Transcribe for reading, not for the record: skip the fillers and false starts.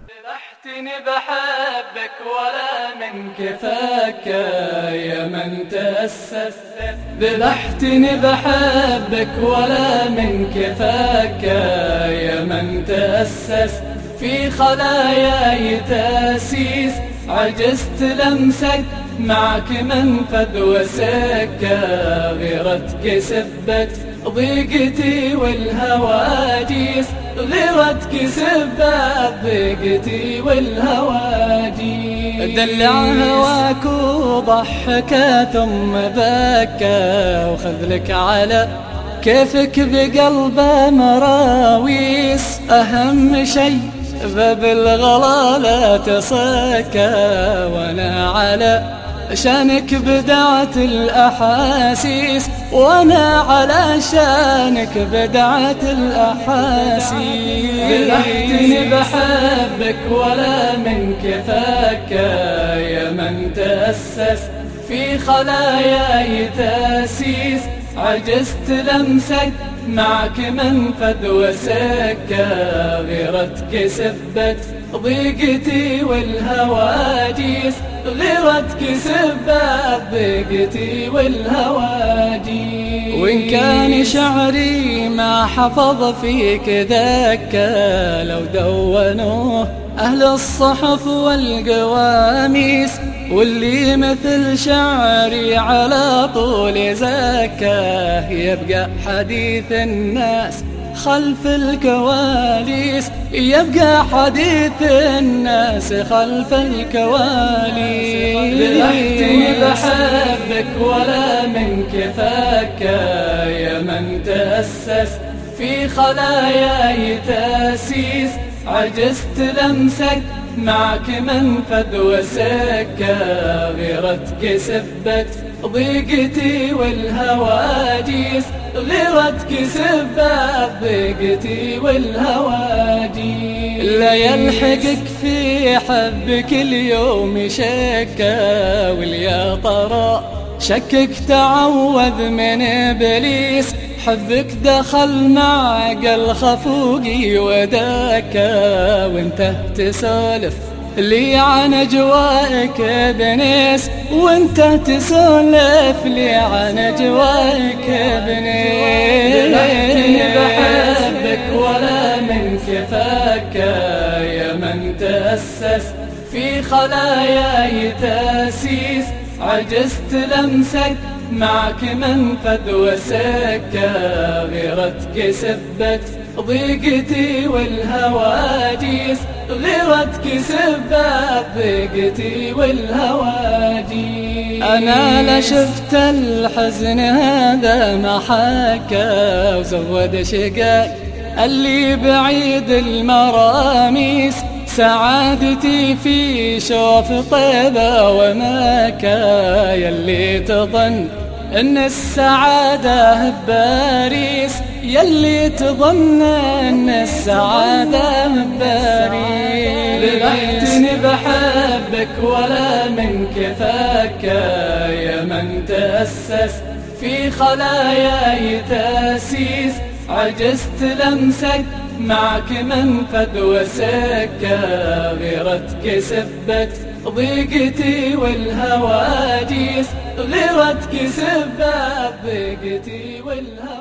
ذبحتني بحبك ولا من كفاك يا من تأسس. ذبحتني بحبك ولا من كفاك يا من تأسس. في خلاياي تأسيس عجزت لمسك، معك منفذ وسكة. غيرتك سبت ضيقتي والهواجيس، غيرتك سبت ضيقتي والهواجيس. دلع هواك وضحك ثم بكى، وخذلك على كيفك بقلبه مراويس. أهم شي باب الغلا لا تصكى، وانا على شانك بدعت الأحاسيس، وانا على شانك بدعت الأحاسيس. ذبحتني بحبك ولا من كفاك يا من تأسس. في خلاياي تأسيس عجزت لمسك، معك منفذ وسكة. غيرتك سبت ضيقتي والهواجيس، غيرتك سبت ضيقتي والهواجيس. وإن كان شعري ما حفظ فيك ذاك، لو دونوه أهل الصحف والقواميس، واللي مثل شعري على طول زكاه. يبقى حديث الناس خلف الكواليس، يبقى حديث الناس خلف الكواليس. ذبحتني بحبك ولا من كفاك يا من تأسس. في خلاياي تأسيس عجزت لمسك، معك منفذ وسكة. غيرتك سبت ضيقتي والهواجيس، غيرتك سبت ضيقتي والهواجيس. لا يلحقك في حبك اليوم شكا، واليا ترى شكك تعوذ من إبليس. حبك دخل معقل خفوقي وداكا، وانت تسولف لي عن أجوائك بنيس، وانت تسولف لي عن أجوائك بنيس. ذبحتني بحبك ولا من كفاك يا من تأسس. في خلاياي تأسيس عجزت لمسك، معك منفذ وسكة. غيرتك سبت ضيقتي والهواجيس، غيرتك سبت ضيقتي والهواجيس. أنا لا شفت الحزن هذا ما حكى، وزود شقاي اللي بعيد المراميس. سعادتي في شوف طيبة ومكا، يلي تظن ان السعادة بباريس، يلي تظن ان السعادة بباريس. ذبحتني بحبك ولا من كفاك يا من تأسس. في خلاياي تأسيس عجزت لمسك، معك منفذ وسكة. غيرتك سبت ضيقتي والهواجيس، غيرتك سبت ضيقتي والهواجيس.